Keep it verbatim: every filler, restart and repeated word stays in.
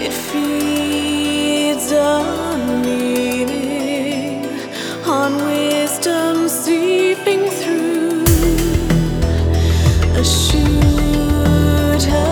feeds on meaning, on wisdom seeping through a shooter.